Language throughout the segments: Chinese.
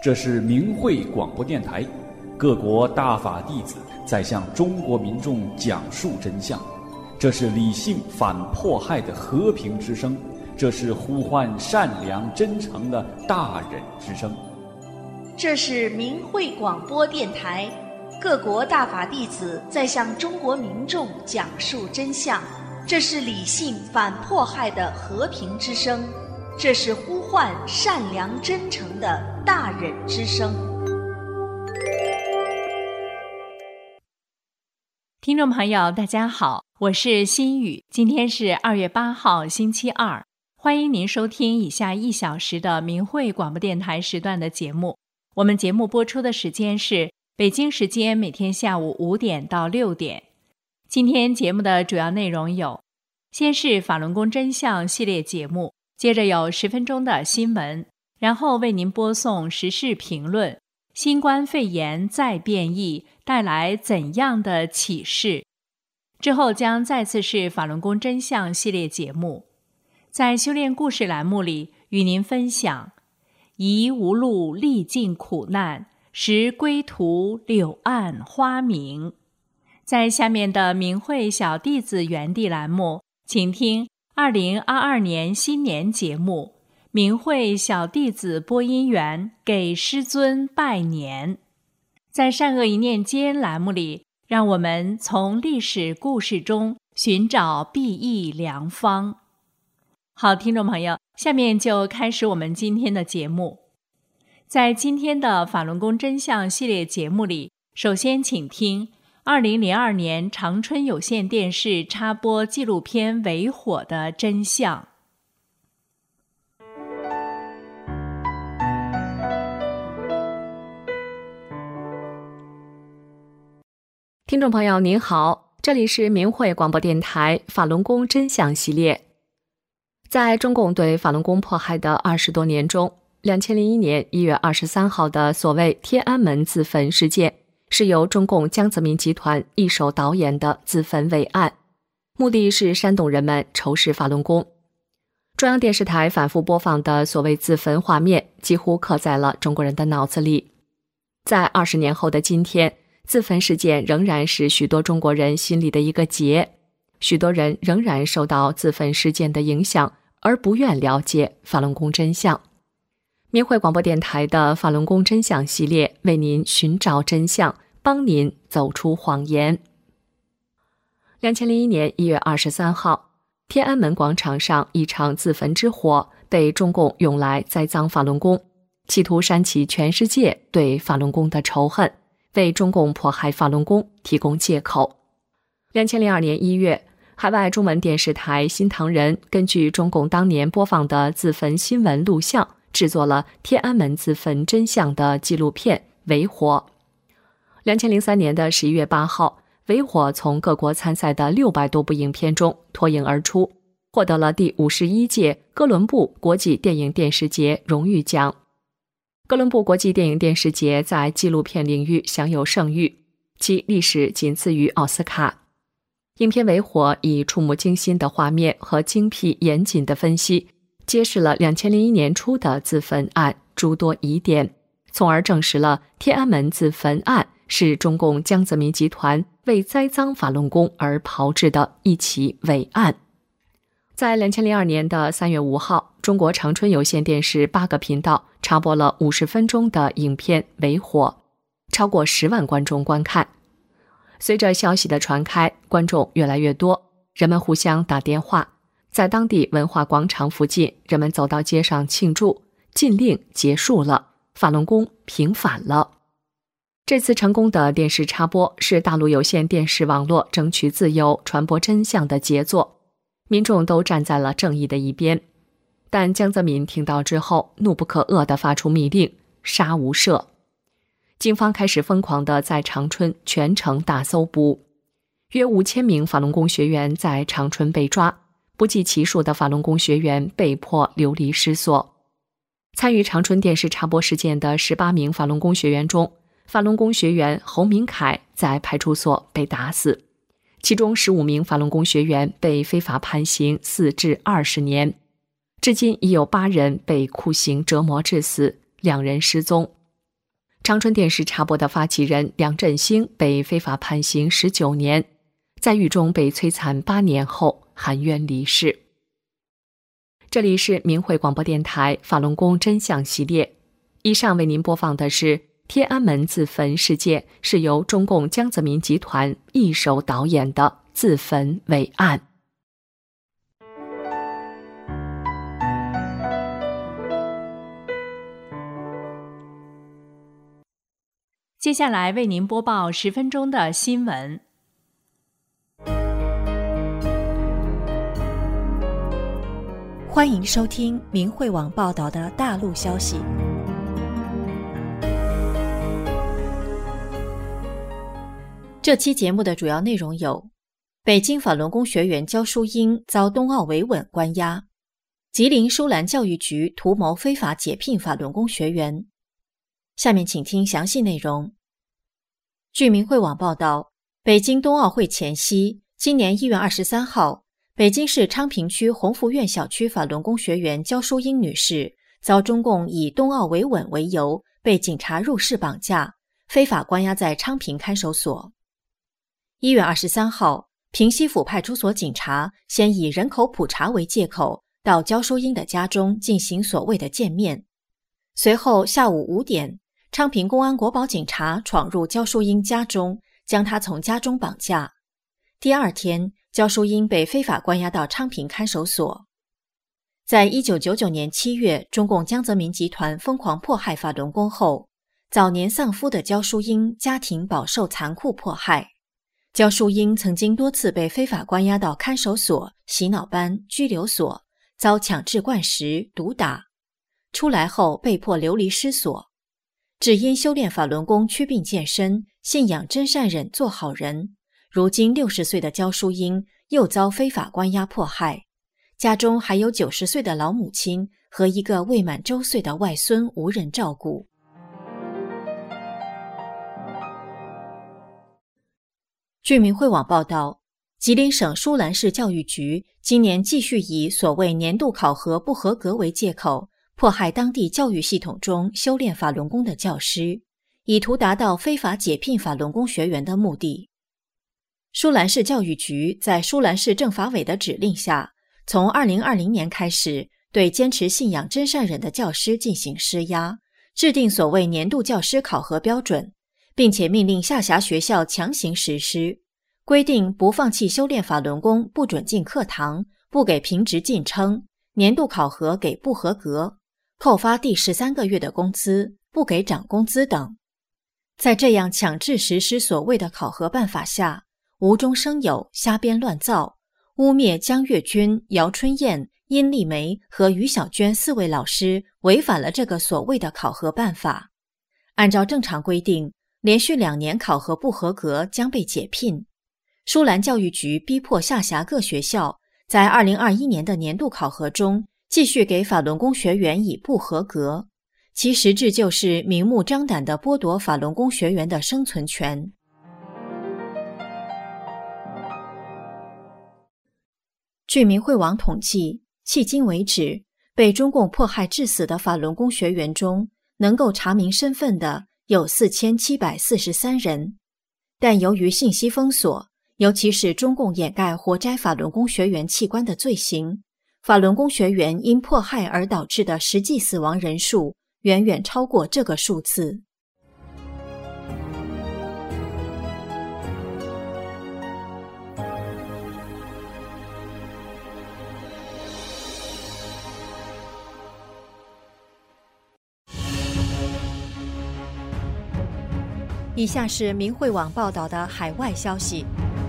这是明慧广播电台，各国大法弟子在向中国民众讲述真相。这是理性反迫害的和平之声，这是呼唤善良真诚的大忍之声。 这是明慧广播电台，各国大法弟子在向中国民众讲述真相。这是理性反迫害的和平之声，这是呼唤善良真诚的大忍之声。 听众朋友大家好，我是心雨，今天是2月8号星期二，欢迎您收听以下1小时的明慧广播电台时段的节目。我们节目播出的时间是北京时间每天下午5点到6点。今天节目的主要内容有：先是法轮功真相系列节目，接着有10分钟的新闻，然后为您播送时事评论。新冠肺炎再变异带来怎样的启示？之后将再次是法轮功真相系列节目。在修炼故事栏目里，与您分享疑无路历尽苦难，时归途柳暗花明。在下面的明慧小弟子园地栏目，请听2022年新年节目，明慧小弟子播音员给师尊拜年。在善恶一念间栏目里，让我们从历史故事中寻找裨益良方。好，听众朋友，下面就开始我们今天的节目。在今天的法轮功真相系列节目里，首先请听2002年长春有线电视插播纪录片《为火的真相》。 听众朋友您好，这里是明慧广播电台法轮功真相系列。在中共对法轮功迫害的20多年中，2001年1月23号的所谓天安门自焚事件，是由中共江泽民集团一手导演的自焚伪案，目的是煽动人们仇视法轮功。中央电视台反复播放的所谓自焚画面，几乎刻在了中国人的脑子里。在20年后的今天，自焚事件仍然是许多中国人心里的一个结，许多人仍然受到自焚事件的影响，而不愿了解法轮功真相。明慧广播电台的法轮功真相系列为您寻找真相，帮您走出谎言。2001年1月23号，天安门广场上一场自焚之火被中共用来栽赃法轮功，企图煽起全世界对法轮功的仇恨，为中共迫害法轮功提供借口。2002年1月，海外中文电视台新唐人根据中共当年播放的自焚新闻录像，制作了天安门自焚真相的纪录片《为火》。2003年的11月8号，《为火》从各国参赛的600多部影片中脱颖而出，获得了第51届哥伦布国际电影电视节荣誉奖。哥伦布国际电影电视节在纪录片领域享有盛誉，其历史仅次于奥斯卡。影片《为火》以触目惊心的画面和精辟严谨的分析，揭示了2001年初的自焚案诸多疑点，从而证实了天安门自焚案是中共江泽民集团为栽赃法轮功而炮制的一起伪案。在2002年的3月5号，中国长春有线电视8个频道插播了50分钟的影片《为火》，超过10万观众观看。随着消息的传开，观众越来越多，人们互相打电话，在当地文化广场附近，人们走到街上庆祝，禁令结束了，法轮功平反了。这次成功的电视插播是大陆有线电视网络争取自由、传播真相的杰作，民众都站在了正义的一边。但江泽民听到之后，怒不可遏地发出密令，杀无赦。警方开始疯狂地在长春全城大搜捕，约5000名法轮功学员在长春被抓，不计其数的法轮功学员被迫流离失所。参与长春电视插播事件的18名法轮功学员中，法轮功学员侯明凯在派出所被打死，其中15名法轮功学员被非法判刑4至20年，至今已有8人被酷刑折磨致死，2人失踪。 长春电视插播的发起人梁振兴被非法判刑19年，在狱中被摧残8年后含冤离世。这里是明慧广播电台法轮功真相系列，以上为您播放的是天安门自焚事件，是由中共江泽民集团一手导演的自焚伟案。 接下来为您播报10分钟的新闻。 欢迎收听明慧网报道的大陆消息。这期节目的主要内容有：北京法轮功学员焦淑英遭冬奥维稳关押，吉林舒兰教育局图谋非法解聘法轮功学员。下面请听详细内容。据明慧网报道，北京冬奥会前夕，今年1月23号，北京市昌平区鸿福苑小区法轮功学员焦淑英女士遭中共以冬奥维稳为由，被警察入室绑架，非法关押在昌平看守所。1月23号，平西府派出所警察先以人口普查为借口，到焦淑英的家中进行所谓的见面。随后下午5点，昌平公安国保警察闯入焦淑英家中，将她从家中绑架。第二天，焦淑英被非法关押到昌平看守所。在1999年7月，中共江泽民集团疯狂迫害法轮功后，早年丧夫的焦淑英家庭饱受残酷迫害。焦淑英曾经多次被非法关押到看守所、洗脑班、拘留所，遭强制灌食、毒打。出来后被迫流离失所，只因修炼法轮功祛病健身，信仰真善忍做好人。如今60岁的焦淑英又遭非法关押迫害，家中还有90岁的老母亲和一个未满周岁的外孙无人照顾。据明慧网报道，吉林省舒兰市教育局今年继续以所谓年度考核不合格为借口，迫害当地教育系统中修炼法轮功的教师，以图达到非法解聘法轮功学员的目的。舒兰市教育局在舒兰市政法委的指令下，从2020年开始，对坚持信仰真善忍的教师进行施压，制定所谓年度教师考核标准，并且命令下辖学校强行实施，规定不放弃修炼法轮功不准进课堂，不给评职晋升，年度考核给不合格，扣发第13个月的工资，不给涨工资等。在这样强制实施所谓的考核办法下，无中生有、瞎编乱造，污蔑江月君、姚春燕、殷丽梅和于小娟4位老师违反了这个所谓的考核办法。按照正常规定，连续2年考核不合格将被解聘。舒兰教育局逼迫下辖各学校在2021年的年度考核中继续给法轮功学员以不合格，其实质就是明目张胆地剥夺法轮功学员的生存权。据明慧网统计，迄今为止，被中共迫害致死的法轮功学员中，能够查明身份的有4743人。但由于信息封锁，尤其是中共掩盖活摘法轮功学员器官的罪行，法轮功学员因迫害而导致的实际死亡人数远远超过这个数字。以下是明慧网报道的海外消息，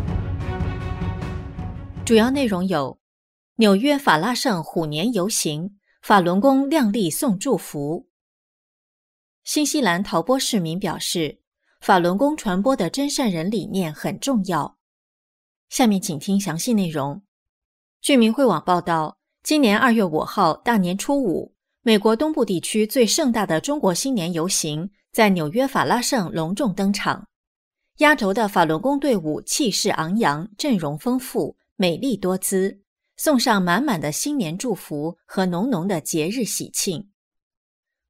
主要内容有：纽约法拉盛虎年游行，法轮功亮丽送祝福；新西兰陶波市民表示，法轮功传播的真善忍理念很重要。下面请听详细内容。据明慧网报道，今年2月5号大年初五，美国东部地区最盛大的中国新年游行在纽约法拉盛隆重登场。压轴的法轮功队伍气势昂扬，阵容丰富，美丽多姿，送上满满的新年祝福和浓浓的节日喜庆。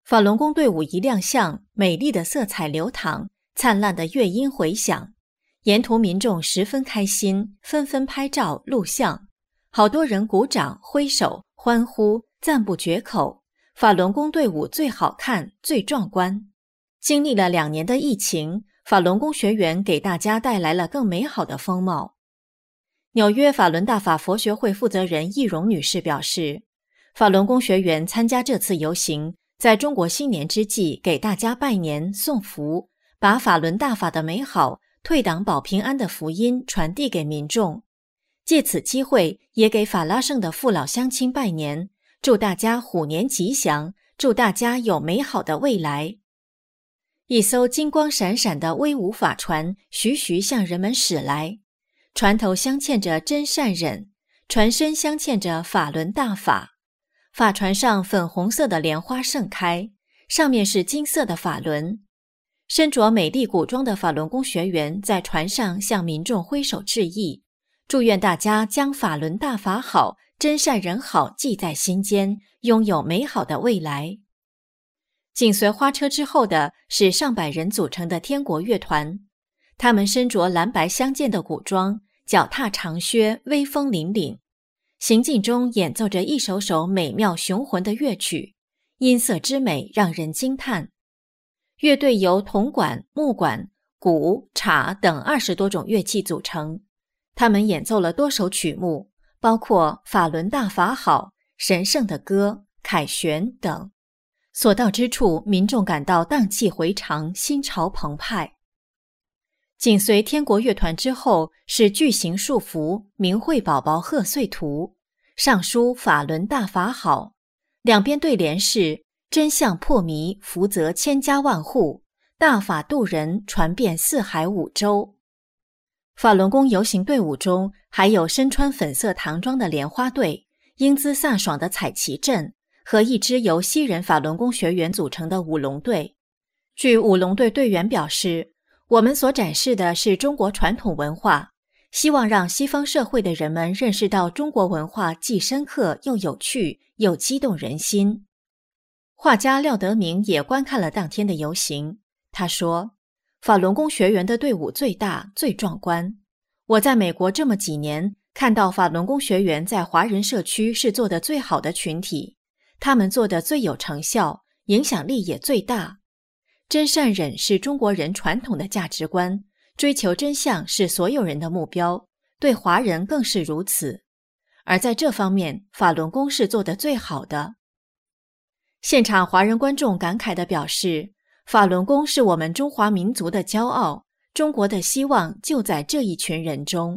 法轮功队伍一亮相，美丽的色彩流淌，灿烂的乐音回响，沿途民众十分开心，纷纷拍照录像，好多人鼓掌挥手欢呼，赞不绝口。法轮功队伍最好看，最壮观。经历了2年的疫情，法轮功学员给大家带来了更美好的风貌。纽约法轮大法佛学会负责人易容女士表示，法轮功学员参加这次游行，在中国新年之际给大家拜年送福，把法轮大法的美好、退党保平安的福音传递给民众。借此机会也给法拉盛的父老乡亲拜年，祝大家虎年吉祥，祝大家有美好的未来。一艘金光闪闪的威武法船徐徐向人们驶来，船头镶嵌着真善忍，船身镶嵌着法轮大法。法船上粉红色的莲花盛开，上面是金色的法轮。身着美丽古装的法轮功学员在船上向民众挥手致意，祝愿大家将法轮大法好、真善忍好记在心间，拥有美好的未来。紧随花车之后的是上百人组成的天国乐团，他们身着蓝白相间的古装，脚踏长靴，威风凛凛，行进中演奏着一首首美妙雄浑的乐曲，音色之美让人惊叹。乐队由铜管、木管、鼓、镲等20多种乐器组成，他们演奏了多首曲目，包括法轮大法好、神圣的歌、凯旋等。所到之处，民众感到荡气回肠，心潮澎湃。紧随天国乐团之后是巨型束缚明慧宝宝贺岁图，上书法轮大法好，两边对联是真相破迷，福泽千家万户，大法度人，传遍四海五洲。法轮功游行队伍中还有身穿粉色唐装的莲花队、英姿飒爽的彩旗阵和一支由西人法轮功学员组成的舞龙队。据舞龙队队员表示，我们所展示的是中国传统文化，希望让西方社会的人们认识到中国文化既深刻又有趣，又激动人心。画家廖德明也观看了当天的游行，他说，法轮功学员的队伍最大最壮观，我在美国这么几年，看到法轮功学员在华人社区是做得最好的群体，他们做得最有成效，影响力也最大。真善忍是中国人传统的价值观，追求真相是所有人的目标，对华人更是如此。而在这方面，法轮功是做得最好的。现场华人观众感慨地表示，法轮功是我们中华民族的骄傲，中国的希望就在这一群人中。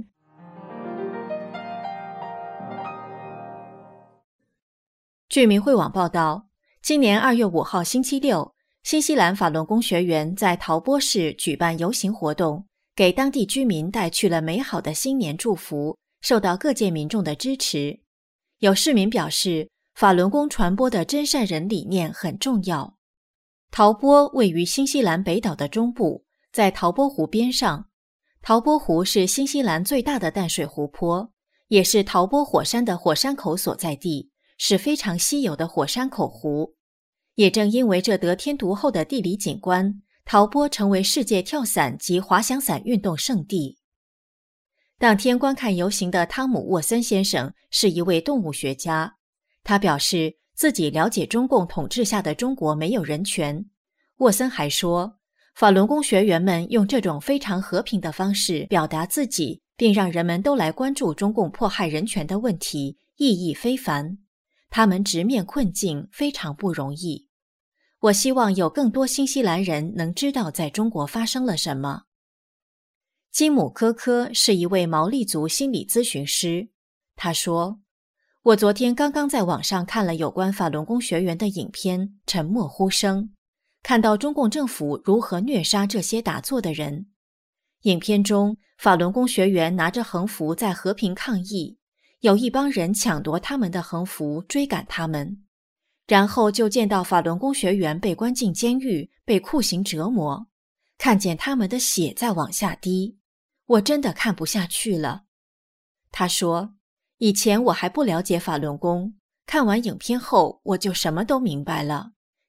据明慧网报道，今年2月5号星期六，新西兰法轮功学员在陶波市举办游行活动，给当地居民带去了美好的新年祝福，受到各界民众的支持。有市民表示，法轮功传播的真善忍理念很重要。陶波位于新西兰北岛的中部，在陶波湖边上。陶波湖是新西兰最大的淡水湖泊，也是陶波火山的火山口所在地，是非常稀有的火山口湖。也正因为这得天独厚的地理景观，陶波成为世界跳伞及滑翔伞运动圣地。当天观看游行的汤姆·沃森先生是一位动物学家，他表示自己了解中共统治下的中国没有人权。沃森还说，法轮功学员们用这种非常和平的方式表达自己，并让人们都来关注中共迫害人权的问题，意义非凡。他们直面困境非常不容易。我希望有更多新西兰人能知道在中国发生了什么。金姆·科科是一位毛利族心理咨询师，他说，我昨天刚刚在网上看了有关法轮功学员的影片，沉默呼声，看到中共政府如何虐杀这些打坐的人。影片中，法轮功学员拿着横幅在和平抗议，有一帮人抢夺他们的横幅，追赶他们，然后就见到法轮功学员被关进监狱，被酷刑折磨，看见他们的血在往下滴，我真的看不下去了。他说，以前我还不了解法轮功，看完影片后我就什么都明白了，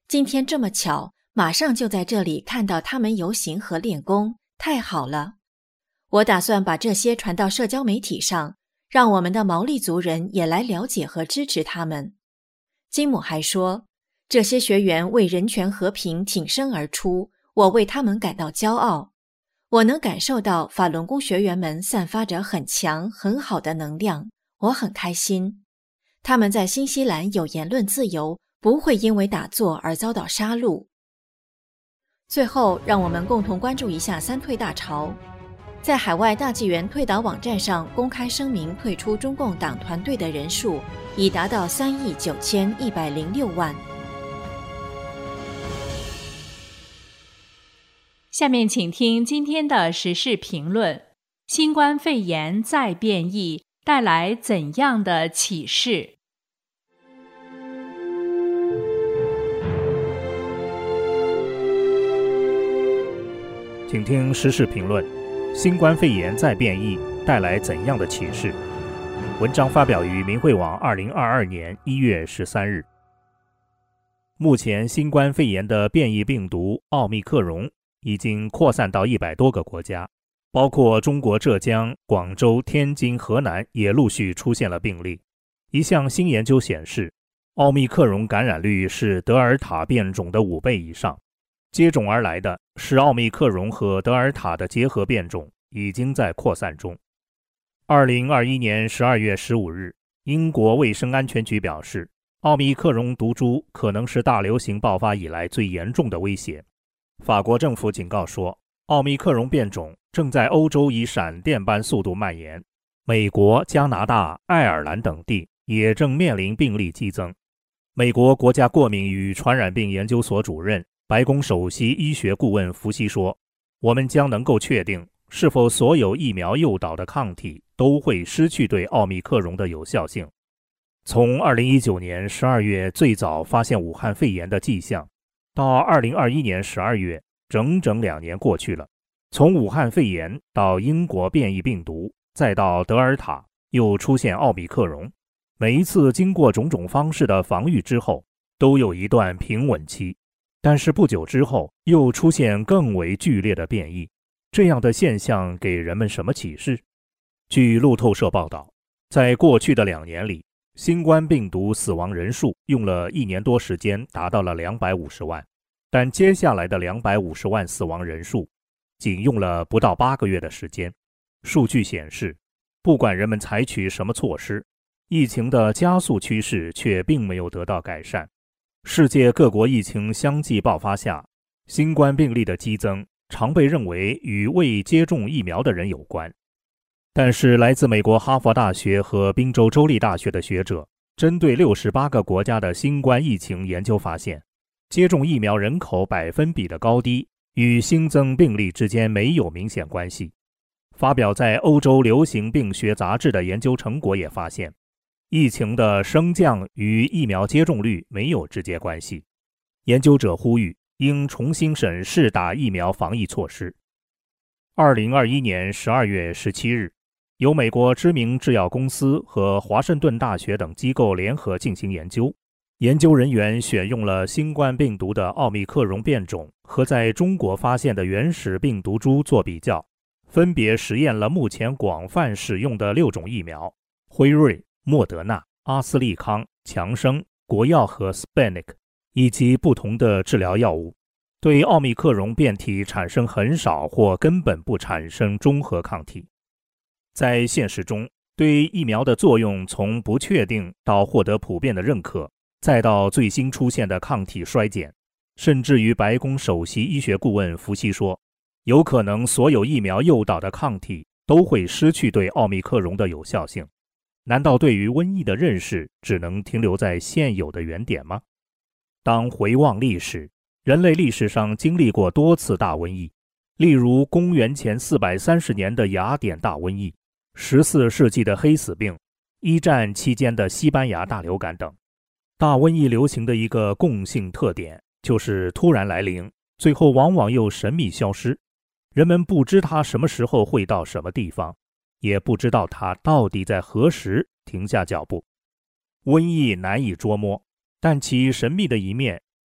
今天这么巧，马上就在这里看到他们游行和练功，太好了。我打算把这些传到社交媒体上，让我们的毛利族人也来了解和支持他们。金姆还说，这些学员为人权和平挺身而出，我为他们感到骄傲。我能感受到法轮功学员们散发着很强很好的能量，我很开心。他们在新西兰有言论自由，不会因为打坐而遭到杀戮。最后，让我们共同关注一下三退大潮。在海外大纪元退党网站上公开声明退出中共党团队的人数已达到39106万。 下面请听今天的时事评论：新冠肺炎再变异，带来怎样的启示？ 请听时事评论：新冠肺炎再变异，带来怎样的启示？文章发表于明慧网2022年1月13日。目前新冠肺炎的变异病毒奥密克戎已经扩散到100多个国家，包括中国浙江、广州、天津、河南也陆续出现了病例。一项新研究显示，奥密克戎感染率是德尔塔变种的5倍以上。接踵而来的是奥密克戎和德尔塔的结合变种已经在扩散中。2021年12月15日，英国卫生安全局表示，奥密克戎毒株可能是大流行爆发以来最严重的威胁。法国政府警告说，奥密克戎变种正在欧洲以闪电般速度蔓延，美国、加拿大、爱尔兰等地也正面临病例激增。美国国家过敏与传染病研究所主任、白宫首席医学顾问福西说，我们将能够确定是否所有疫苗诱导的抗体都会失去对奥密克戎的有效性。从2019年12月最早发现武汉肺炎的迹象，到2021年12月，整整2年过去了。从武汉肺炎到英国变异病毒，再到德尔塔，又出现奥密克戎，每一次经过种种方式的防御之后，都有一段平稳期。但是不久之后，又出现更为剧烈的变异。这样的现象给人们什么启示？据路透社报道，在过去的2年里，新冠病毒死亡人数用了1年多时间达到了250万，但接下来的250万死亡人数仅用了不到8个月的时间。数据显示，不管人们采取什么措施，疫情的加速趋势却并没有得到改善。世界各国疫情相继爆发下，新冠病例的激增常被认为与未接种疫苗的人有关。但是来自美国哈佛大学和宾州州立大学的学者针对68个国家的新冠疫情研究发现，接种疫苗人口百分比的高低与新增病例之间没有明显关系。发表在欧洲流行病学杂志的研究成果也发现，疫情的升降与疫苗接种率没有直接关系。研究者呼吁应重新审视打疫苗防疫措施。2021年12月17日，由美国知名制药公司和华盛顿大学等机构联合进行研究。研究人员选用了新冠病毒的奥密克戎变种和在中国发现的原始病毒株做比较，分别实验了目前广泛使用的6种疫苗：辉瑞、莫德纳、阿斯利康、强生、国药和 Sputnik， 以及不同的治疗药物，对奥密克戎变体产生很少或根本不产生中和抗体。在现实中，对疫苗的作用从不确定到获得普遍的认可，再到最新出现的抗体衰减，甚至于白宫首席医学顾问福西说，有可能所有疫苗诱导的抗体都会失去对奥密克戎的有效性。难道对于瘟疫的认识只能停留在现有的原点吗？当回望历史，人类历史上经历过多次大瘟疫，例如公元前430年的雅典大瘟疫、14世纪的黑死病、一战期间的西班牙大流感等。大瘟疫流行的一个共性特点就是突然来临，最后往往又神秘消失，人们不知它什么时候会到什么地方，也不知道它到底在何时停下脚步。瘟疫难以捉摸，但其神秘的一面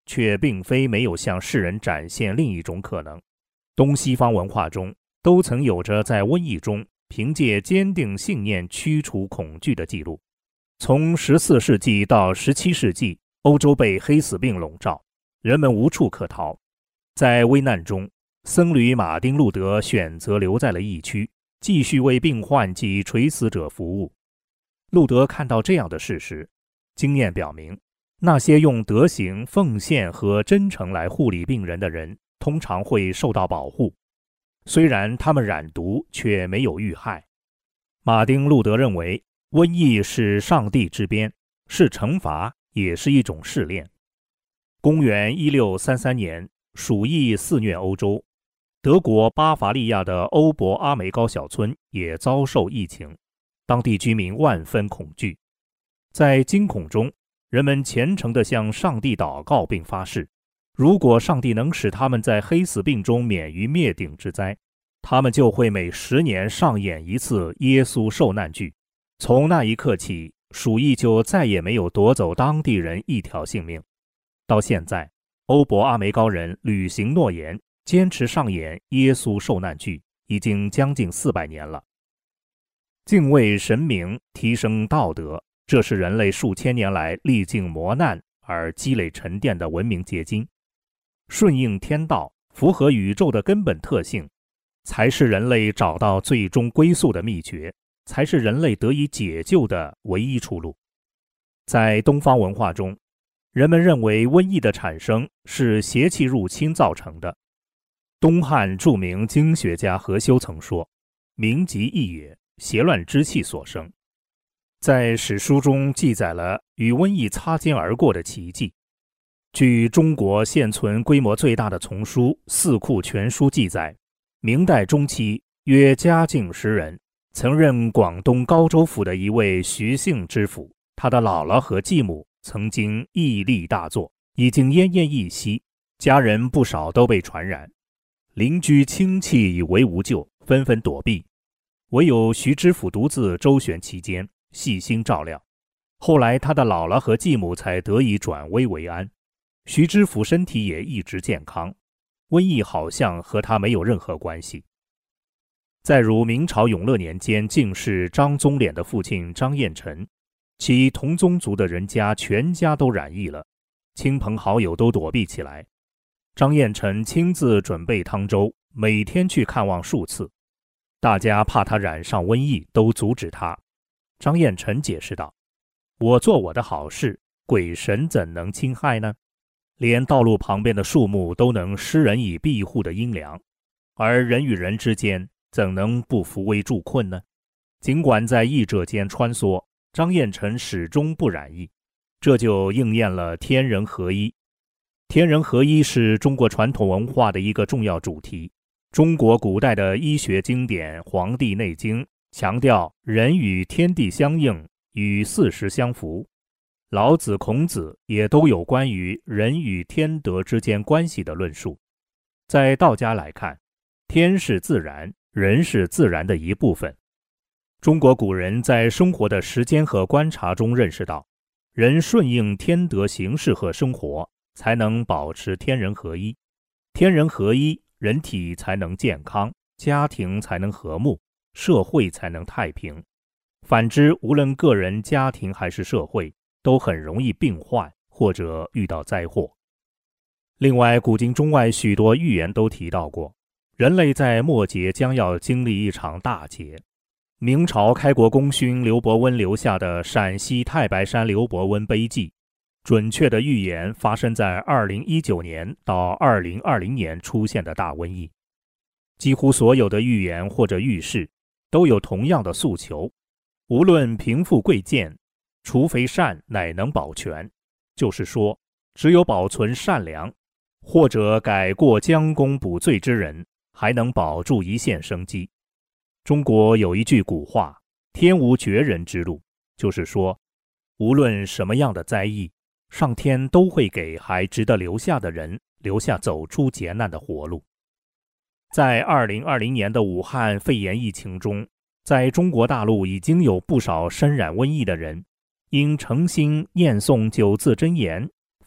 却并非没有向世人展现另一种可能。东西方文化中都曾有着在瘟疫中凭借坚定信念驱除恐惧的记录。从14世纪到17世纪，欧洲被黑死病笼罩，人们无处可逃。在危难中，僧侣马丁·路德选择留在了疫区，继续为病患及垂死者服务。路德看到这样的事实，经验表明，那些用德行、奉献和真诚来护理病人的人，通常会受到保护。虽然他们染毒，却没有遇害。马丁·路德认为，瘟疫是上帝之鞭，是惩罚，也是一种试炼。公元1633年，鼠疫肆虐欧洲，德国巴伐利亚的欧伯阿梅高小村也遭受疫情，当地居民万分恐惧。在惊恐中，人们虔诚地向上帝祷告并发誓，如果上帝能使他们在黑死病中免于灭顶之灾，他们就会每10年上演一次耶稣受难剧。从那一刻起，鼠疫就再也没有夺走当地人一条性命。到现在，欧伯阿梅高人履行诺言，坚持上演耶稣受难剧，已经将近400年了。敬畏神明，提升道德，这是人类数千年来历尽磨难而积累沉淀的文明结晶。顺应天道，符合宇宙的根本特性，才是人类找到最终归宿的秘诀，才是人类得以解救的唯一出路。在东方文化中，人们认为瘟疫的产生是邪气入侵造成的。东汉著名经学家何修曾说：“民疾疫也，邪乱之气所生。”在史书中记载了与瘟疫擦肩而过的奇迹。据中国现存规模最大的丛书《四库全书》记载，明代中期约嘉靖10人，曾任广东高州府的一位徐姓知府，他的姥姥和继母曾经疫力大作，已经奄奄一息，家人不少都被传染。邻居亲戚以为无救，纷纷躲避，唯有徐知府独自周旋其间，细心照料。后来他的姥姥和继母才得以转危为安，徐知府身体也一直健康，瘟疫好像和他没有任何关系。再如明朝永乐年间进士张宗敛的父亲张彦辰，其同宗族的人家全家都染疫了，亲朋好友都躲避起来。张彦辰亲自准备汤粥，每天去看望数次，大家怕他染上瘟疫，都阻止他。张彦辰解释道：“我做我的好事，鬼神怎能侵害呢？连道路旁边的树木都能施人以庇护的阴凉，而人与人之间怎能不扶危助困呢？”尽管在疫者间穿梭，张彦辰始终不染疫，这就应验了天人合一。天人合一是中国传统文化的一个重要主题。中国古代的医学经典《黄帝内经》强调人与天地相应，与四时相符。老子、孔子也都有关于人与天德之间关系的论述。在道家来看，天是自然，人是自然的一部分。中国古人在生活的实践和观察中认识到，人顺应天德行事和生活，才能保持天人合一。天人合一，人体才能健康，家庭才能和睦，社会才能太平。反之，无论个人、家庭还是社会，都很容易病患或者遇到灾祸。另外，古今中外许多预言都提到过，人类在末节将要经历一场大劫。明朝开国功勋刘伯温留下的陕西太白山刘伯温碑记，准确的预言发生在2019年到2020年出现的大瘟疫。几乎所有的预言或者预示都有同样的诉求，无论贫富贵贱，除非善乃能保全，就是说，只有保存善良或者改过将功补罪之人，还能保住一线生机。中国有一句古话，天无绝人之路，就是说，无论什么样的灾疫，上天都会给还值得留下的人留下走出劫难的活路。在2020年的武汉肺炎疫情中，在中国大陆已经有不少身染瘟疫的人，因诚心念诵9字真言，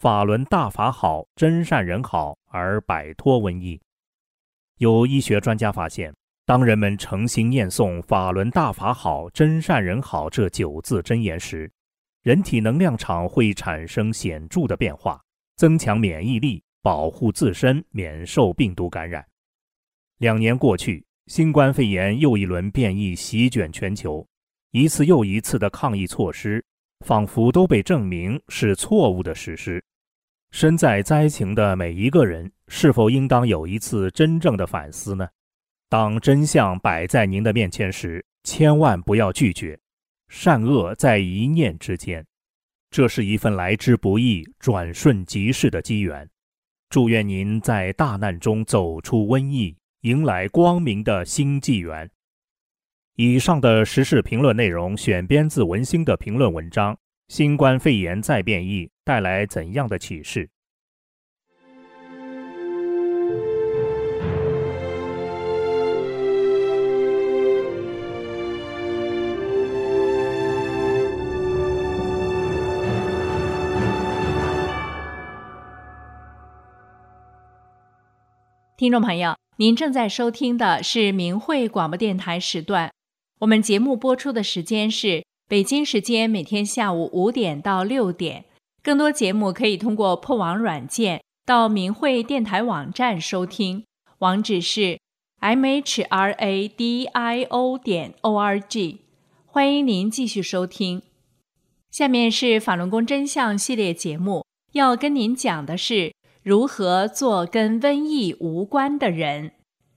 法轮大法好，真善人好而摆脱瘟疫。有医学专家发现，当人们诚心念诵法轮大法好，真善人好这9字真言时，人体能量场会产生显著的变化，增强免疫力，保护自身免受病毒感染。2年过去，新冠肺炎又一轮变异席卷全球，一次又一次的抗疫措施仿佛都被证明是错误的实施。身在灾情的每一个人，是否应当有一次真正的反思呢？当真相摆在您的面前时，千万不要拒绝，善恶在一念之间，这是一份来之不易、转瞬即逝的机缘。祝愿您在大难中走出瘟疫，迎来光明的新纪元。以上的时事评论内容选编自文星的评论文章《新冠肺炎再变异带来怎样的启示》。 听众朋友，您正在收听的是明慧广播电台时段，我们节目播出的时间是北京时间每天下午5点到6点。更多节目可以通过破网软件到明慧电台网站收听，网址是 mhradio.org。 欢迎您继续收听。下面是法轮功真相系列节目，要跟您讲的是如何做跟瘟疫无关的人。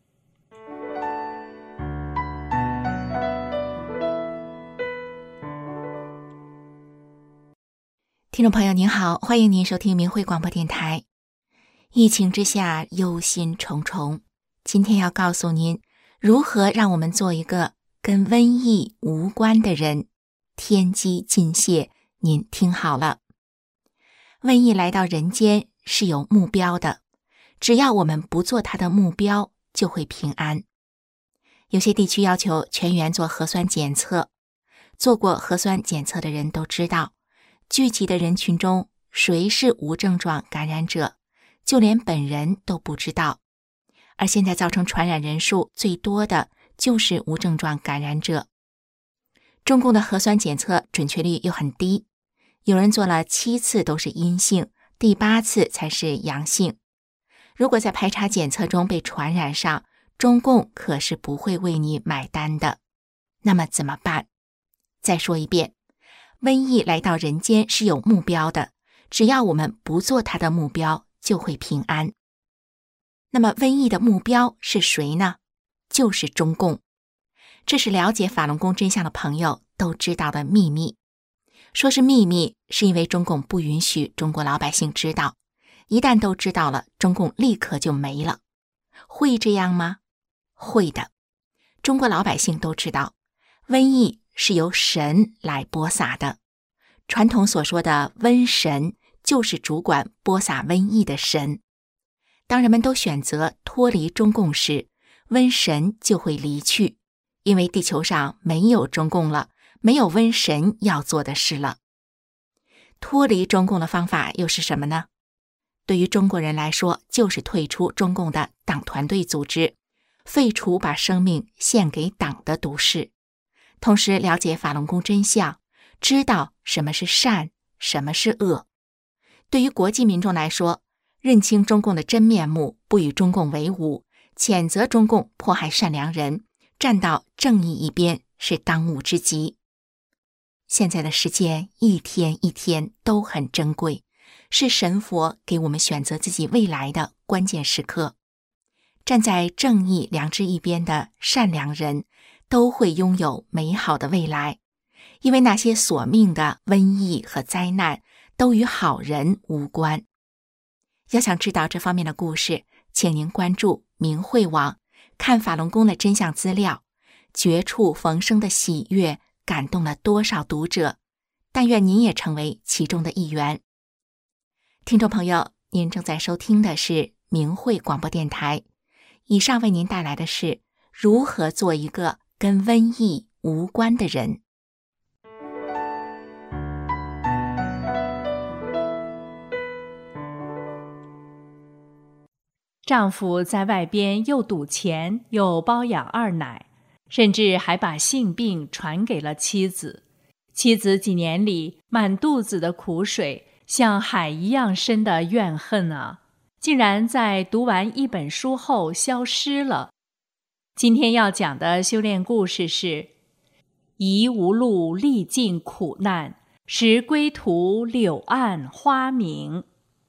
听众朋友您好，欢迎您收听明慧广播电台。疫情之下忧心忡忡，今天要告诉您如何让我们做一个跟瘟疫无关的人。天机尽泄，您听好了。瘟疫来到人间是有目标的，只要我们不做它的目标，就会平安。有些地区要求全员做核酸检测，做过核酸检测的人都知道，聚集的人群中谁是无症状感染者，就连本人都不知道。而现在造成传染人数最多的就是无症状感染者。中共的核酸检测准确率又很低，有人做了7次都是阴性，第8次才是阳性。如果在排查检测中被传染上，中共可是不会为你买单的。那么怎么办？再说一遍，瘟疫来到人间是有目标的，只要我们不做它的目标，就会平安。那么瘟疫的目标是谁呢？就是中共。这是了解法轮功真相的朋友都知道的秘密。说是秘密，是因为中共不允许中国老百姓知道，一旦都知道了，中共立刻就没了。会这样吗？会的。中国老百姓都知道，瘟疫是由神来播撒的。传统所说的瘟神，就是主管播撒瘟疫的神。当人们都选择脱离中共时，瘟神就会离去，因为地球上没有中共了，没有瘟神要做的事了。脱离中共的方法又是什么呢？对于中国人来说，就是退出中共的党团队组织，废除把生命献给党的毒誓，同时了解法轮功真相，知道什么是善，什么是恶。对于国际民众来说，认清中共的真面目，不与中共为伍，谴责中共迫害善良人，站到正义一边，是当务之急。现在的时间一天一天都很珍贵，是神佛给我们选择自己未来的关键时刻。站在正义良知一边的善良人都会拥有美好的未来，因为那些索命的瘟疫和灾难都与好人无关。要想知道这方面的故事，请您关注明慧网，看法轮功的真相资料。绝处逢生的喜悦感动了多少读者，但愿您也成为其中的一员。听众朋友，您正在收听的是明慧广播电台，以上为您带来的是如何做一个跟瘟疫无关的人。 丈夫在外边又赌钱又包养二奶，甚至还把性病传给了妻子。妻子几年里满肚子的苦水，像海一样深的怨恨啊，竟然在读完一本书后消失了。今天要讲的修炼故事是：疑无路，历尽苦难，时归途，柳暗花明。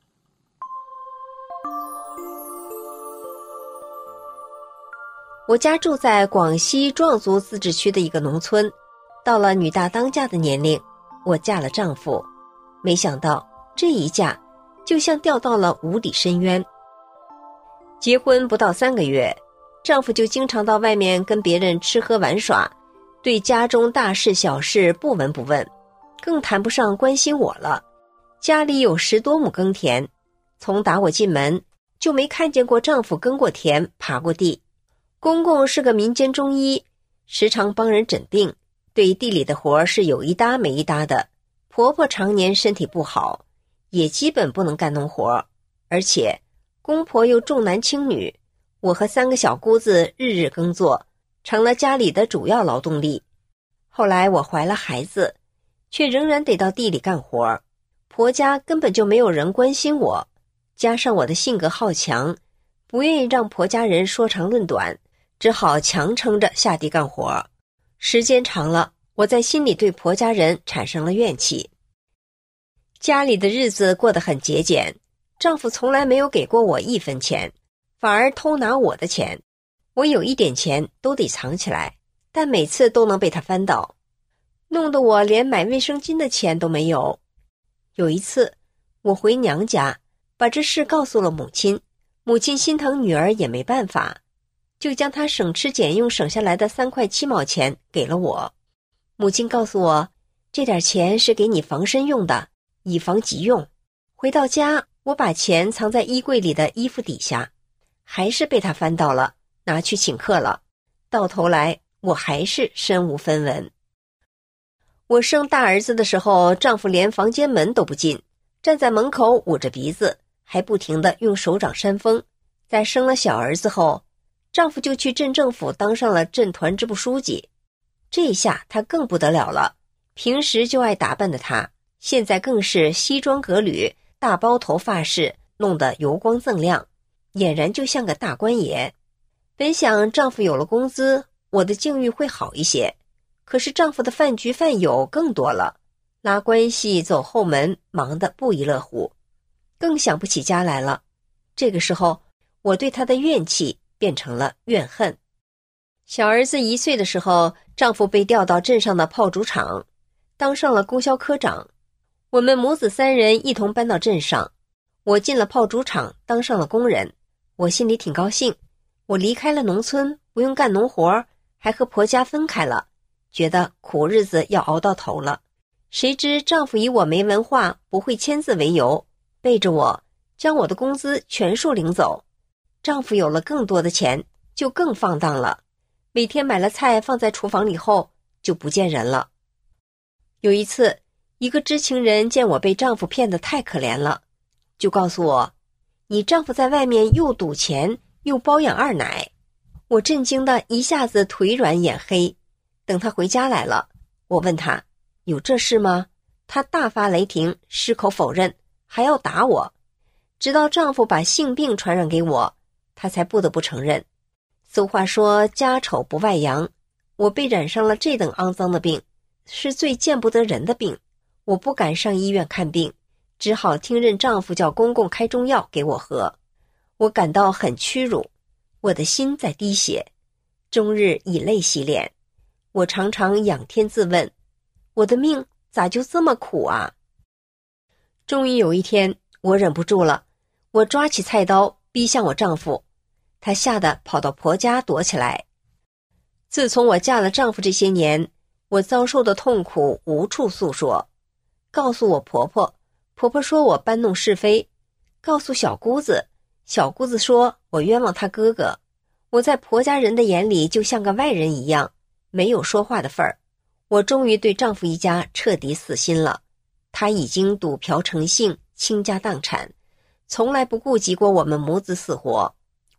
我家住在广西壮族自治区的一个农村，到了女大当嫁的年龄，我嫁了丈夫。没想到这一嫁就像掉到了无底深渊。结婚不到3个月，丈夫就经常到外面跟别人吃喝玩耍，对家中大事小事不闻不问，更谈不上关心我了。家里有10多亩耕田，从打我进门就没看见过丈夫耕过田爬过地。公公是个民间中医，时常帮人诊病，对地里的活是有一搭没一搭的。婆婆常年身体不好，也基本不能干农活，而且公婆又重男轻女，我和3个小姑子日日耕作，成了家里的主要劳动力。后来我怀了孩子，却仍然得到地里干活，婆家根本就没有人关心我，加上我的性格好强，不愿意让婆家人说长论短，只好强撑着下地干活。时间长了，我在心里对婆家人产生了怨气。家里的日子过得很节俭，丈夫从来没有给过我1分钱，反而偷拿我的钱。我有一点钱都得藏起来，但每次都能被他翻到，弄得我连买卫生巾的钱都没有。有一次我回娘家，把这事告诉了母亲，母亲心疼女儿也没办法，就将她省吃俭用省下来的3块7毛钱给了我。母亲告诉我，这点钱是给你防身用的，以防急用。回到家，我把钱藏在衣柜里的衣服底下，还是被她翻到了，拿去请客了。到头来，我还是身无分文。我生大儿子的时候，丈夫连房间门都不进，站在门口捂着鼻子，还不停地用手掌扇风。在生了小儿子后，丈夫就去镇政府当上了镇团支部书记。这下他更不得了了，平时就爱打扮的他，现在更是西装革履，大包头发饰弄得油光锃亮，俨然就像个大官爷。本想丈夫有了工资，我的境遇会好一些，可是丈夫的饭局饭友更多了，拉关系走后门，忙得不亦乐乎，更想不起家来了。这个时候，我对他的怨气变成了怨恨。小儿子1岁的时候，丈夫被调到镇上的炮竹厂，当上了供销科长。我们母子3人一同搬到镇上，我进了炮竹厂，当上了工人。我心里挺高兴，我离开了农村，不用干农活，还和婆家分开了，觉得苦日子要熬到头了。谁知丈夫以我没文化，不会签字为由，背着我将我的工资全数领走。丈夫有了更多的钱，就更放荡了，每天买了菜放在厨房里后就不见人了。有一次，一个知情人见我被丈夫骗得太可怜了，就告诉我，你丈夫在外面又赌钱又包养二奶。我震惊的一下子腿软眼黑。等他回家来了，我问他有这事吗？他大发雷霆，矢口否认，还要打我。直到丈夫把性病传染给我，他才不得不承认。俗话说家丑不外扬，我被染上了这等肮脏的病，是最见不得人的病。我不敢上医院看病，只好听任丈夫叫公公开中药给我喝。我感到很屈辱，我的心在滴血，终日以泪洗脸。我常常仰天自问，我的命咋就这么苦啊？终于有一天，我忍不住了，我抓起菜刀逼向我丈夫，他吓得跑到婆家躲起来。自从我嫁了丈夫这些年，我遭受的痛苦无处诉说，告诉我婆婆，婆婆说我搬弄是非，告诉小姑子，小姑子说我冤枉她哥哥。我在婆家人的眼里就像个外人一样，没有说话的份儿。我终于对丈夫一家彻底死心了，他已经赌嫖成性，倾家荡产，从来不顾及过我们母子死活。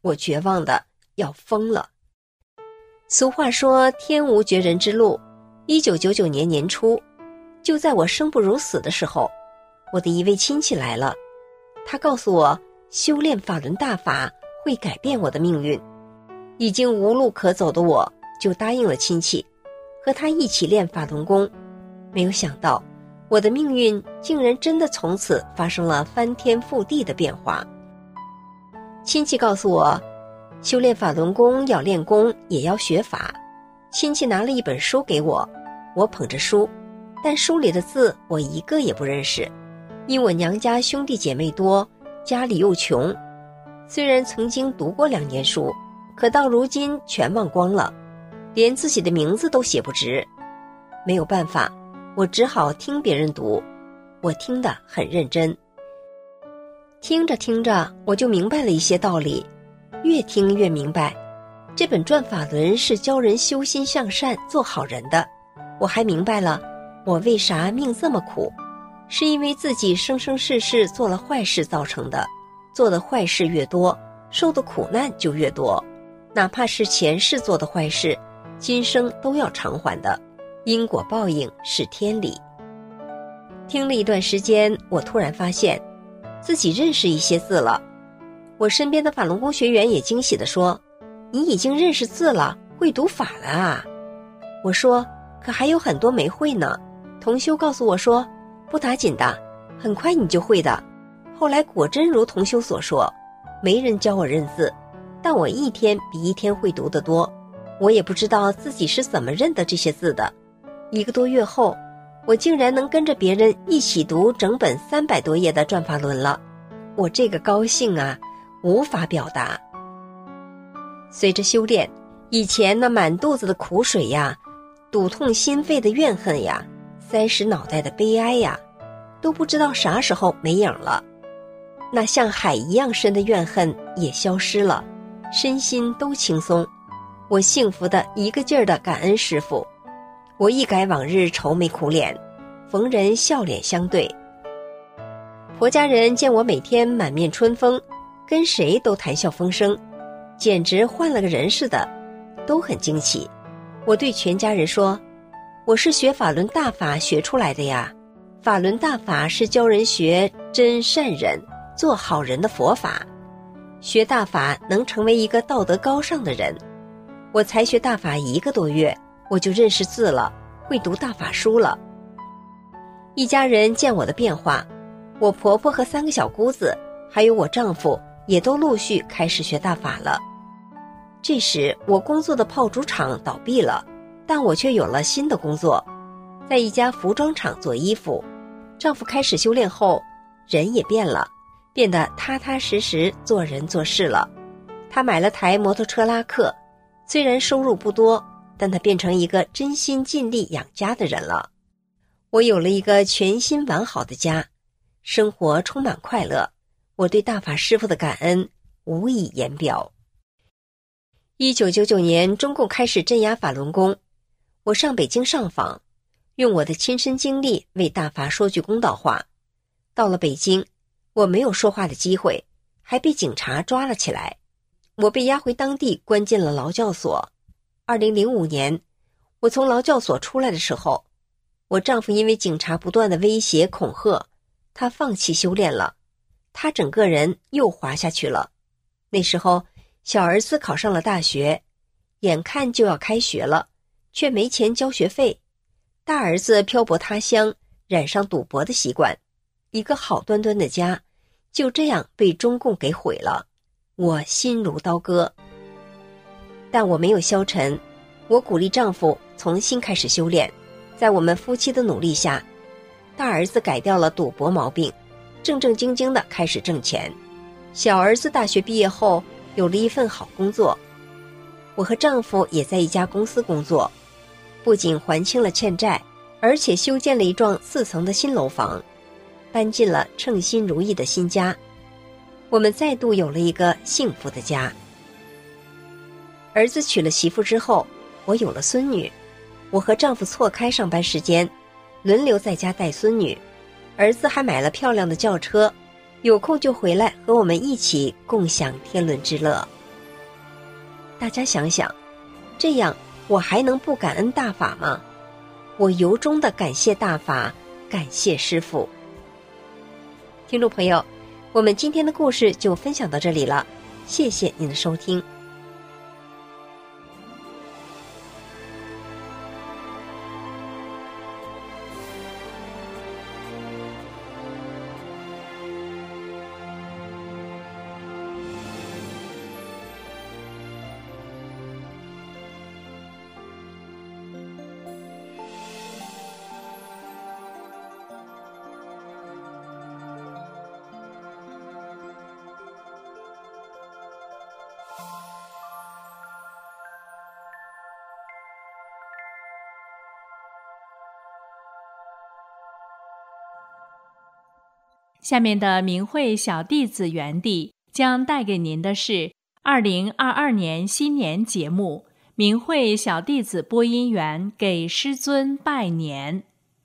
我绝望的要疯了。俗话说天无绝人之路。1999年年初，就在我生不如死的时候，我的一位亲戚来了。他告诉我，修炼法轮大法会改变我的命运。已经无路可走的我，就答应了亲戚，和他一起练法轮功。没有想到，我的命运竟然真的从此发生了翻天覆地的变化。亲戚告诉我，修炼法轮功要练功，也要学法。亲戚拿了一本书给我，我捧着书，但书里的字我一个也不认识，因我娘家兄弟姐妹多，家里又穷。虽然曾经读过2年书，可到如今全忘光了，连自己的名字都写不直。没有办法，我只好听别人读，我听得很认真。听着听着，我就明白了一些道理，越听越明白。这本转法轮是教人修心向善，做好人的。我还明白了，我为啥命这么苦，是因为自己生生世世做了坏事造成的。做的坏事越多，受的苦难就越多。哪怕是前世做的坏事，今生都要偿还的。因果报应是天理。听了一段时间，我突然发现自己认识一些字了。我身边的法轮功学员也惊喜地说，你已经认识字了，会读法了啊。我说，可还有很多没会呢。同修告诉我说，不打紧的，很快你就会的。后来果真如同修所说，没人教我认字，但我一天比一天会读得多。我也不知道自己是怎么认得这些字的。1个多月后，我竟然能跟着别人一起读整本300多页的转法轮了。我这个高兴啊，无法表达。随着修炼，以前那满肚子的苦水呀，堵痛心肺的怨恨呀，塞实脑袋的悲哀呀，都不知道啥时候没影了。那像海一样深的怨恨也消失了，身心都轻松。我幸福的一个劲儿的感恩师父。我一改往日愁眉苦脸，逢人笑脸相对。婆家人见我每天满面春风，跟谁都谈笑风生，简直换了个人似的，都很惊奇。我对全家人说，我是学法轮大法学出来的呀。法轮大法是教人学真善忍，做好人的佛法。学大法能成为一个道德高尚的人。我才学大法1个多月，我就认识字了，会读大法书了。一家人见我的变化，我婆婆和3个小姑子，还有我丈夫，也都陆续开始学大法了。这时我工作的炮竹厂倒闭了，但我却有了新的工作，在一家服装厂做衣服。丈夫开始修炼后，人也变了，变得踏踏实实做人做事了。他买了台摩托车拉客，虽然收入不多，但他变成一个真心尽力养家的人了。我有了一个全新完好的家，生活充满快乐。我对大法师父的感恩无以言表。1999年，中共开始镇压法轮功，我上北京上访，用我的亲身经历为大法说句公道话。到了北京，我没有说话的机会，还被警察抓了起来。我被押回当地，关进了劳教所。2005年，我从劳教所出来的时候，我丈夫因为警察不断的威胁恐吓，他放弃修炼了，他整个人又滑下去了。那时候小儿子考上了大学，眼看就要开学了，却没钱交学费。大儿子漂泊他乡，染上赌博的习惯，一个好端端的家就这样被中共给毁了。我心如刀割，但我没有消沉。我鼓励丈夫重新开始修炼，在我们夫妻的努力下，大儿子改掉了赌博毛病，正正经经地开始挣钱。小儿子大学毕业后有了一份好工作，我和丈夫也在一家公司工作，不仅还清了欠债，而且修建了一幢4层的新楼房，搬进了称心如意的新家。我们再度有了一个幸福的家。儿子娶了媳妇之后，我有了孙女，我和丈夫错开上班时间，轮流在家带孙女。儿子还买了漂亮的轿车，有空就回来和我们一起共享天伦之乐。 大家想想，这样我还能不感恩大法吗？我由衷的感谢大法，感谢师父。听众朋友，我们今天的故事就分享到这里了，谢谢您的收听。 下面的明慧小弟子园地将带给您的是2022年新年节目明慧小弟子播音员给师尊拜年。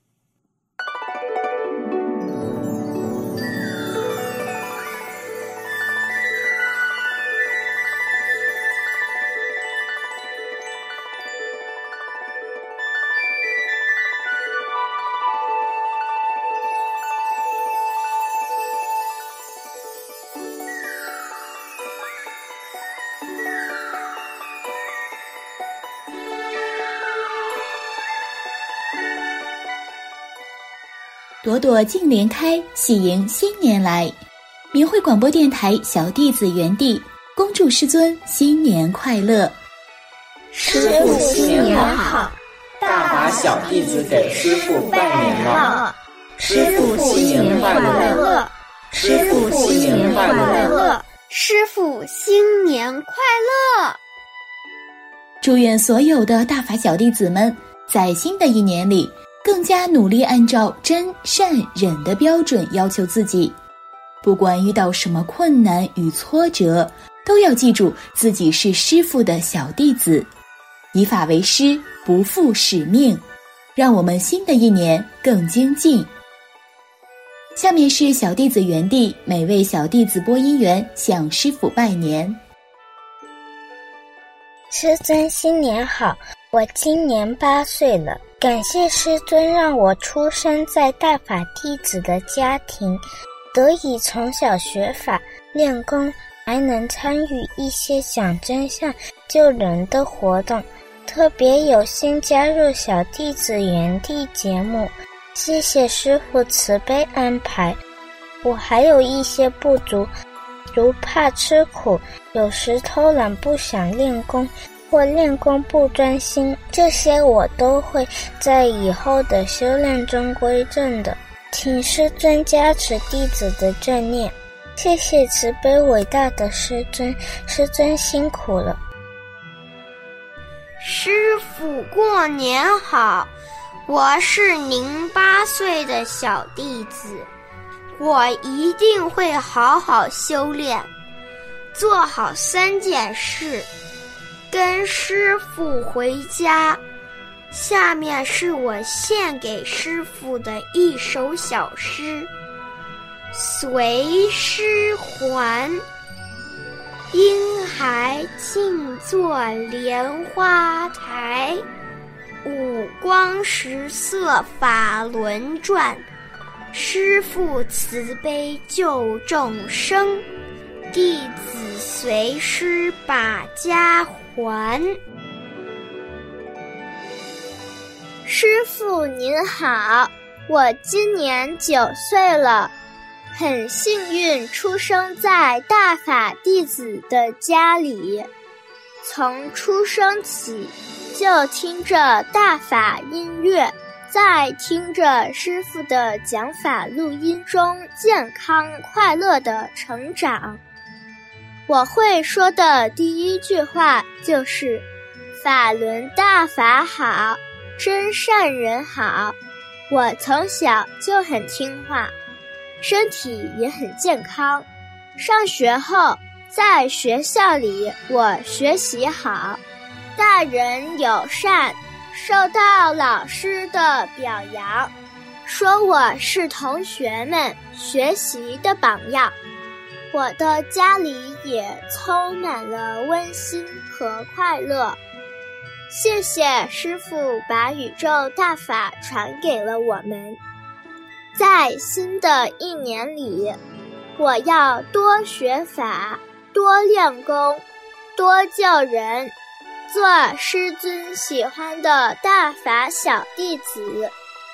朵朵净莲开，喜迎新年来。明慧广播电台小弟子园地恭祝师尊新年快乐。 师父新年好，大法小弟子给师父拜年了。师父新年快乐，师父新年快乐， 师父新年快乐。 祝愿所有的大法小弟子们在新的一年里更加努力按照真善忍的标准要求自己，不管遇到什么困难与挫折，都要记住自己是师父的小弟子，以法为师，不负使命，让我们新的一年更精进。下面是小弟子园地每位小弟子播音员向师父拜年。 师尊新年好，我今年8岁了，感谢师尊让我出生在大法弟子的家庭，得以从小学法练功，还能参与一些讲真相救人的活动，特别有幸加入小弟子园地节目，谢谢师父慈悲安排。我还有一些不足，如怕吃苦，有时偷懒不想练功，或练功不专心，这些我都会在以后的修炼中归正的，请师尊加持弟子的正念，谢谢慈悲伟大的师尊，师尊辛苦了。 师父过年好，我是您8岁的小弟子，我一定会好好修炼，做好3件事，跟师父回家。下面是我献给师父的一首小诗：随师还，婴孩静坐莲花台，五光十色法轮转，师父慈悲救众生，弟子随师把家还。 师父您好，我今年9岁了，很幸运出生在大法弟子的家里，从出生起就听着大法音乐，在听着师父的讲法录音中健康快乐的成长。我会说的第一句话就是法轮大法好，真善人好。我从小就很听话，身体也很健康。上学后，在学校里我学习好，待人友善，受到老师的表扬，说我是同学们学习的榜样。 我的家里也充满了温馨和快乐。谢谢师父把宇宙大法传给了我们。在新的一年里，我要多学法，多练功，多救人，做师尊喜欢的大法小弟子。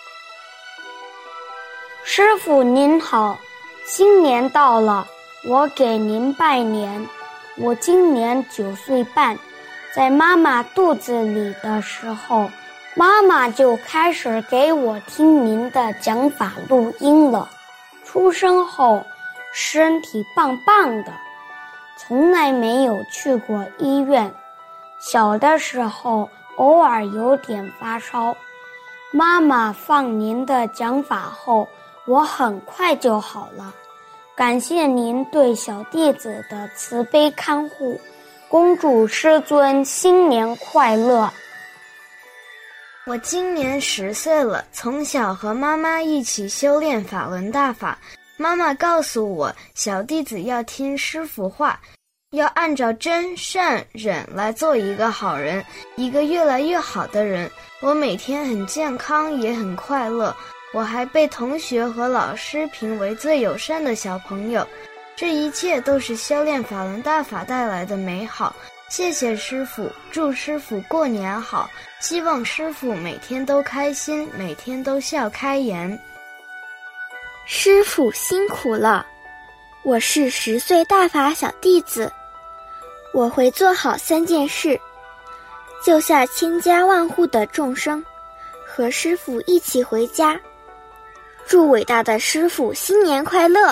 师父您好，新年到了，我给您拜年。我今年9岁半，在妈妈肚子里的时候，妈妈就开始给我听您的讲法录音了。出生后，身体棒棒的，从来没有去过医院。小的时候，偶尔有点发烧。妈妈放您的讲法后，我很快就好了。感谢您对小弟子的慈悲看护，恭祝师尊新年快乐。 我今年10岁了，从小和妈妈一起修炼法轮大法。妈妈告诉我，小弟子要听师父话，要按照真善忍来做一个好人，一个越来越好的人。我每天很健康，也很快乐。我还被同学和老师评为最友善的小朋友。这一切都是修炼法轮大法带来的美好。谢谢师父，祝师父过年好，希望师父每天都开心，每天都笑开颜。 师父辛苦了，我是10岁大法小弟子，我会做好3件事，救下千家万户的众生，和师父一起回家。祝伟大的师父新年快乐！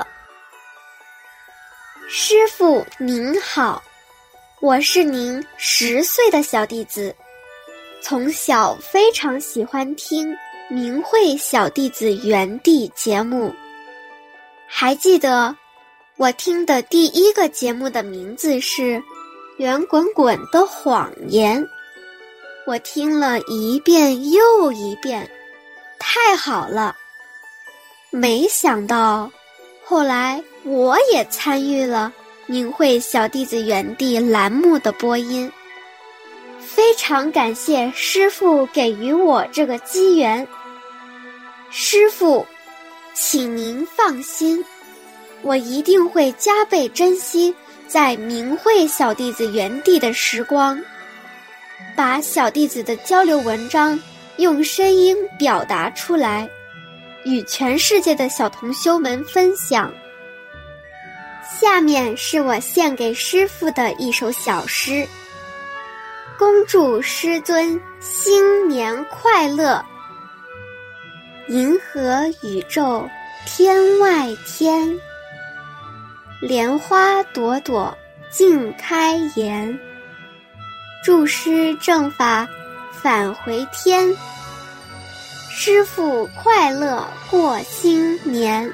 师父您好，我是您10岁的小弟子，从小非常喜欢听明慧小弟子园地节目。还记得我听的第1个节目的名字是圆滚滚的谎言，我听了一遍又一遍，太好了。没想到后来我也参与了明慧小弟子园地栏目的播音，非常感谢师父给予我这个机缘。师父，请您放心，我一定会加倍珍惜在明慧小弟子园地的时光，把小弟子的交流文章用声音表达出来，与全世界的小同修们分享。下面是我献给师父的一首小诗：恭祝师尊新年快乐，银河宇宙天外天，莲花朵朵尽开颜，祝师正法返回天，师父快乐过新年。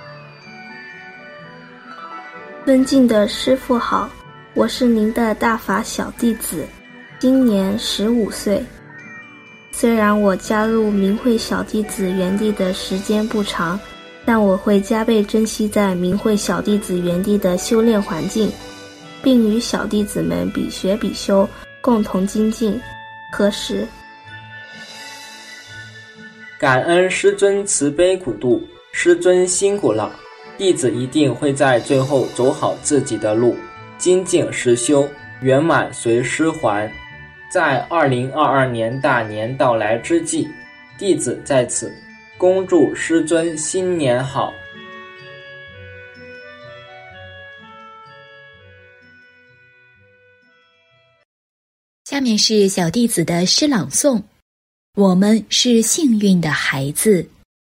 尊敬的师父好，我是您的大法小弟子，今年15岁。虽然我加入明慧小弟子园地的时间不长，但我会加倍珍惜在明慧小弟子园地的修炼环境，并与小弟子们比学比修，共同精进。何时？ 感恩师尊慈悲苦度，师尊辛苦了，弟子一定会在最后走好自己的路，精进实修，圆满随师还。在2022年大年到来之际，弟子在此恭祝师尊新年好。 下面是小弟子的诗朗诵。我们是幸运的孩子。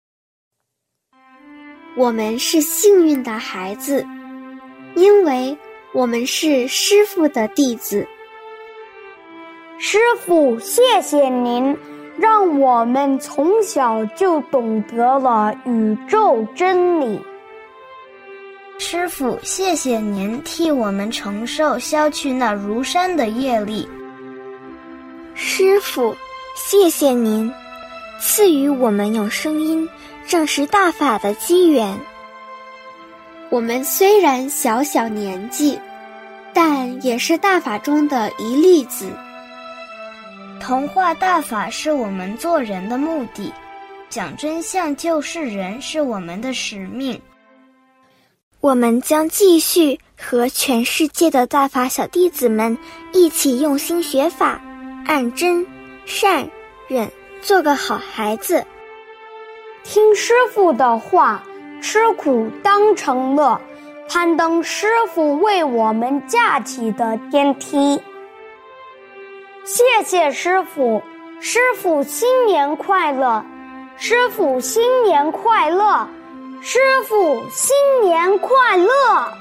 我们是幸运的孩子，因为我们是师父的弟子。 师父，谢谢您，让我们从小就懂得了宇宙真理。 师父，谢谢您替我们承受消去那如山的业力。 师父，谢谢您赐予我们用声音证实大法的机缘。 我们虽然小小年纪，但也是大法中的一粒子。 同化大法是我们做人的目的，讲真相救世人是我们的使命。 我们将继续和全世界的大法小弟子们一起用心学法，按真、善、忍，做个好孩子。 听师父的话，吃苦当成乐，攀登师父为我们架起的天梯。谢谢师父，师父新年快乐，师父新年快乐，师父新年快乐。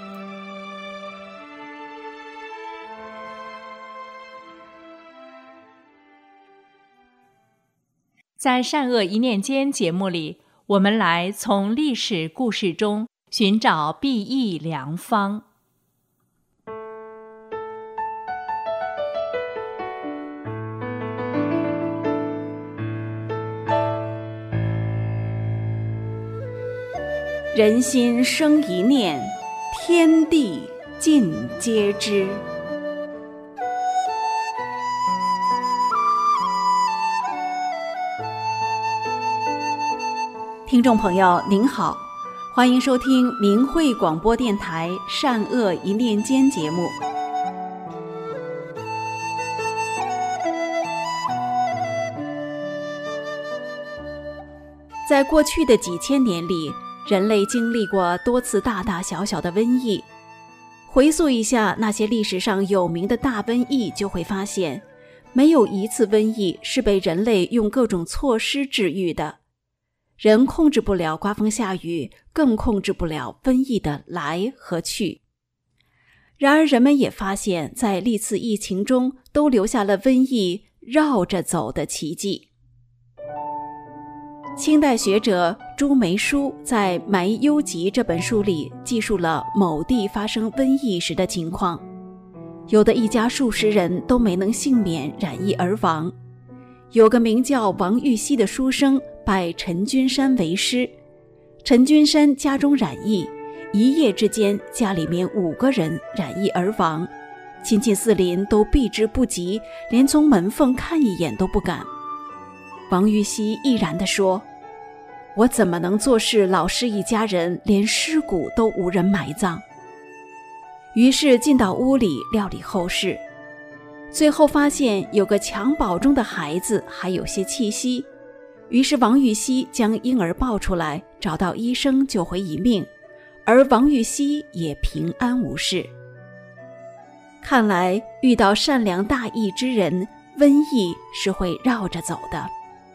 在善恶一念间节目里，我们来从历史故事中寻找裨益良方。 人心生一念，天地尽皆知。听众朋友您好，欢迎收听明慧广播电台善恶一念间节目。在过去的几千年里，人类经历过多次大大小小的瘟疫。回溯一下那些历史上有名的大瘟疫，就会发现，没有一次瘟疫是被人类用各种措施治愈的。人控制不了刮风下雨，更控制不了瘟疫的来和去。然而人们也发现，在历次疫情中都留下了瘟疫绕着走的奇迹。清代学者朱梅书在《埋幽集》这本书里记述了某地发生瘟疫时的情况，有的一家数十人都没能幸免染疫而亡。有个名叫王玉溪的书生拜陈君山为师，陈君山家中染疫，一夜之间家里面5个人染疫而亡，亲戚四邻都避之不及，连从门缝看一眼都不敢。王玉溪毅然地说，我怎么能坐视老师一家人连尸骨都无人埋葬？于是进到屋里料理后事，最后发现有个襁褓中的孩子还有些气息，于是王玉溪将婴儿抱出来，找到医生救回一命，而王玉溪也平安无事。看来遇到善良大义之人，瘟疫是会绕着走的。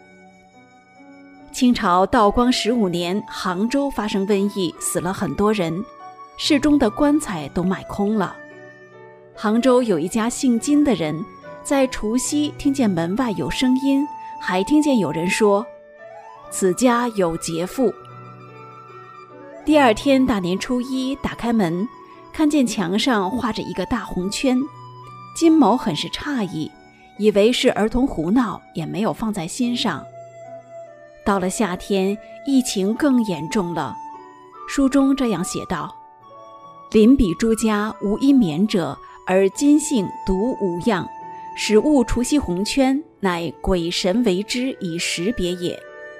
清朝道光15年，杭州发生瘟疫，死了很多人，市中的棺材都卖空了。杭州有一家姓金的人，在除夕听见门外有声音，还听见有人说，此家有劫富。第二天大年初一，打开门，看见墙上画着一个大红圈，金某很是诧异，以为是儿童胡闹，也没有放在心上。到了夏天，疫情更严重了。书中这样写道，邻彼诸家无一免者，而今幸独无恙，使误除夕红圈，乃鬼神为之以识别也。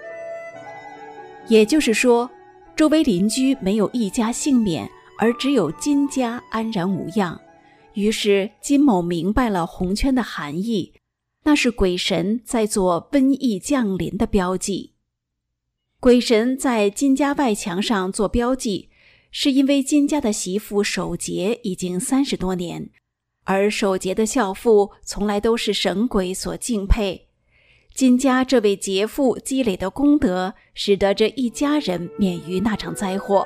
也就是说，周围邻居没有一家幸免，而只有金家安然无恙。于是金某明白了红圈的含义，那是鬼神在做瘟疫降临的标记。鬼神在金家外墙上做标记，是因为金家的媳妇守节已经30多年，而守节的孝妇从来都是神鬼所敬佩。金家这位节妇积累的功德，使得这一家人免于那场灾祸。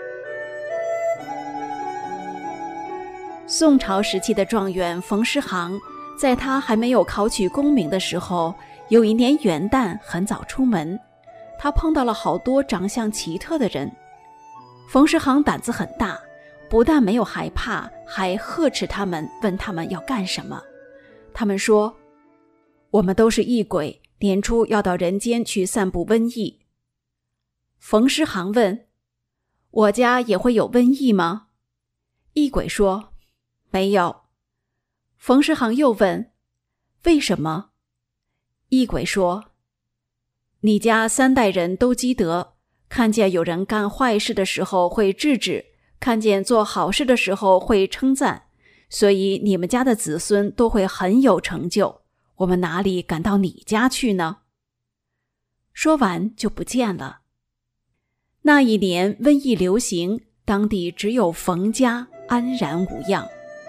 宋朝时期的状元冯师行，在他还没有考取功名的时候，有一年元旦很早出门，他碰到了好多长相奇特的人。冯师行胆子很大，不但没有害怕，还呵斥他们，问他们要干什么。他们说，我们都是异鬼，年初要到人间去散布瘟疫。冯师行问， 我家也会有瘟疫吗？异鬼说，没有。冯世航又问，为什么？异鬼说，你家3代人都积德，看见有人干坏事的时候会制止，看见做好事的时候会称赞，所以你们家的子孙都会很有成就，我们哪里敢到你家去呢？说完就不见了。那一年瘟疫流行，当地只有冯家安然无恙。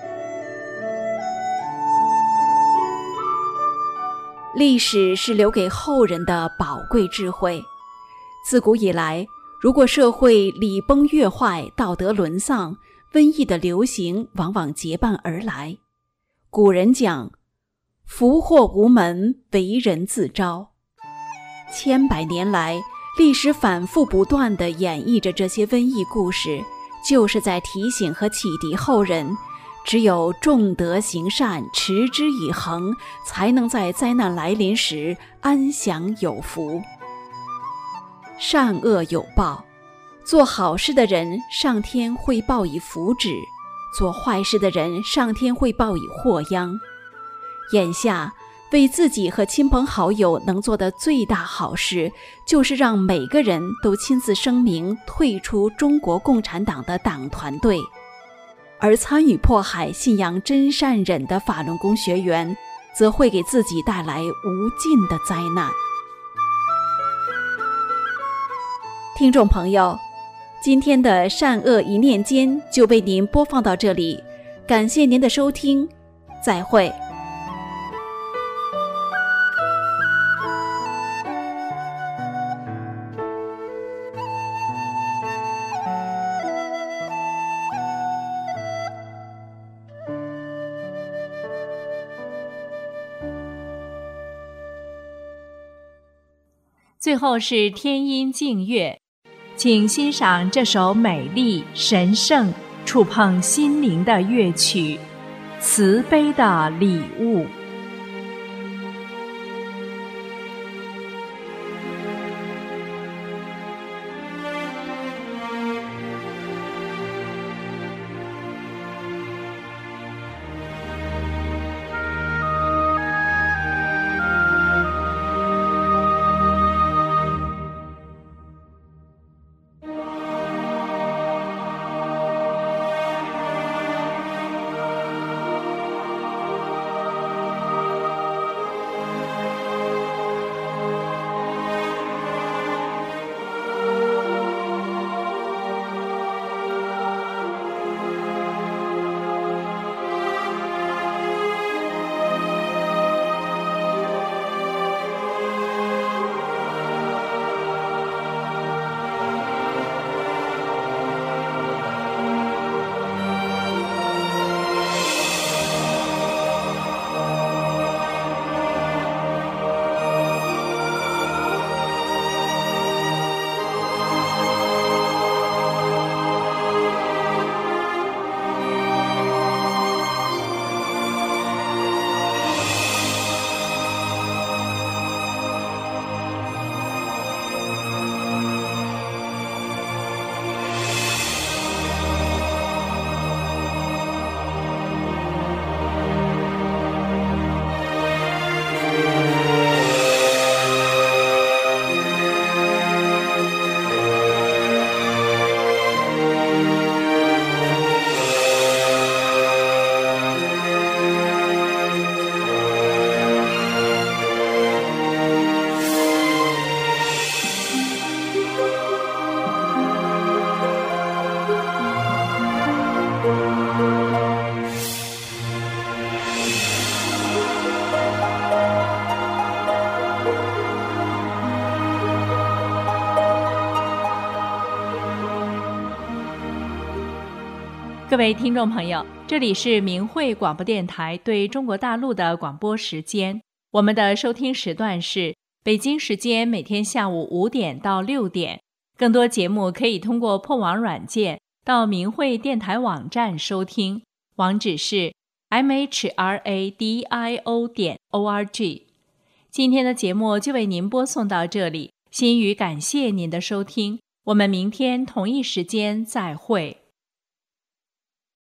历史是留给后人的宝贵智慧。自古以来，如果社会礼崩乐坏，道德沦丧，瘟疫的流行往往结伴而来。古人讲，福祸无门，为人自招。千百年来，历史反复不断地演绎着这些瘟疫故事，就是在提醒和启迪后人，只有重德行善，持之以恒，才能在灾难来临时安享有福。善恶有报，做好事的人，上天会报以福祉；做坏事的人，上天会报以祸殃。眼下为自己和亲朋好友能做的最大好事，就是让每个人都亲自声明退出中国共产党的党团队。而参与迫害信仰真善忍的法轮功学员，则会给自己带来无尽的灾难。听众朋友，今天的善恶一念间就为您播放到这里，感谢您的收听，再会。 最后是天音净乐，请欣赏这首美丽、神圣、触碰心灵的乐曲《慈悲的礼物》。各位听众朋友，这里是明慧广播电台对中国大陆的广播时间。我们的收听时段是北京时间每天下午5点到6点。更多节目可以通过破网软件到明慧电台网站收听，网址是 mhradio.org。今天的节目就为您播送到这里，心语感谢您的收听， 我们明天同一时间再会。